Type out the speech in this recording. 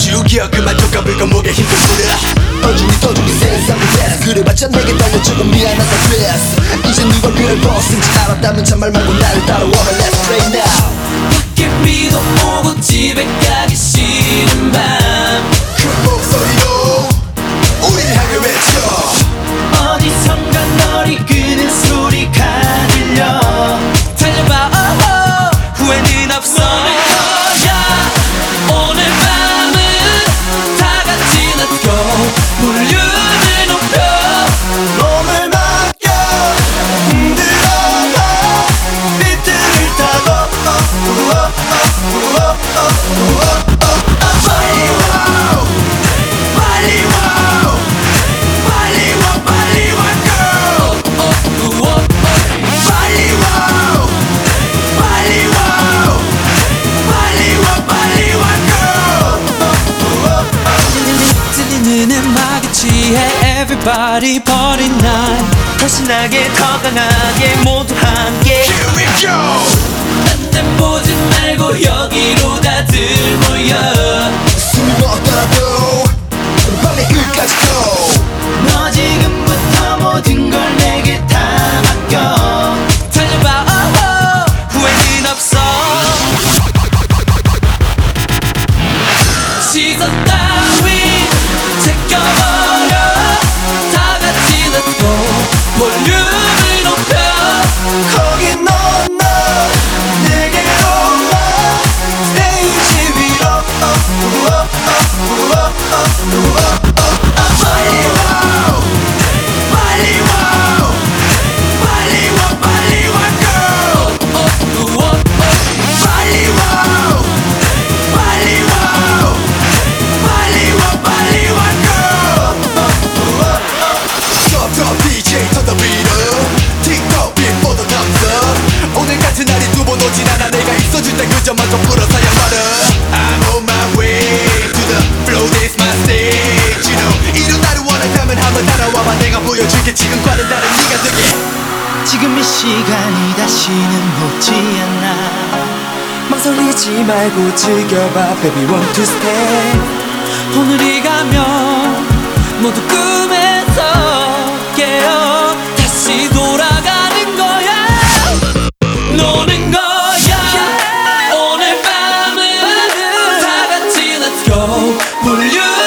죽여 그만 족가불고 목에 힘좀 뿌려 떠주니 세상을 best 그래봤자 내게 달려주고 미안하다 그랬어 이제 누가 그럴 버스인지 알았다면 잔말 말고 나를 따라와라 Let's play now 밖에 비도 오고 집에 가기 싫은 밤 그 목소리로 우리를 향해 외쳐 어디선가 널 이끄는 소리가 들려 달려봐 후회는 없어 거야 오늘 밤은 다 같이 Let's go 볼륨을 높여 몸을 맡겨 흔들어봐 비트를 타고 빨리 와 빨리 와 빨리 와 빨리 와 girl 빨리 와 빨리 와 빨리 와 빨리 와 girl 들리는 음악에 취해 Everybody party night 더 신나게 더 강하게 모두 함께 Here we go 딴 보지 말고 여기로 다들 모여 숨이 멎더라도 빨리 끝까지 go 너 지금부터 모든 걸 내게 다 맡겨 달려봐 후회는 없어 시선 따윈 제껴버려 다 같이 Let's go 볼륨을 높여 거기 넌 내게로 와 스테이지 위로 빨리 와 빨리 와 빨리 와 빨리 와 girl 빨리 와 빨리 와 빨리 와 빨리 와 girl Top top DJ turn the beat up 틱톡 빅보드 thumbs up 오늘 같은 날이 두 번 오진 않아 내가 있어줄 때 그저만 좀 불어서야 말아 I'm on my way to the flow this my stage You know 이런 나를 원한다면 한번 따라와봐 내가 보여줄게 지금과는 다른 네가 되게 지금 이 시간이 다시는 오지 않아 망설이지 말고 즐겨봐 Baby want to stay 오늘이 가면 모두 꿈에서 깨어 다시 돌아가는 거야 노는 거야 오늘 밤은 다 같이 Let's go 볼륨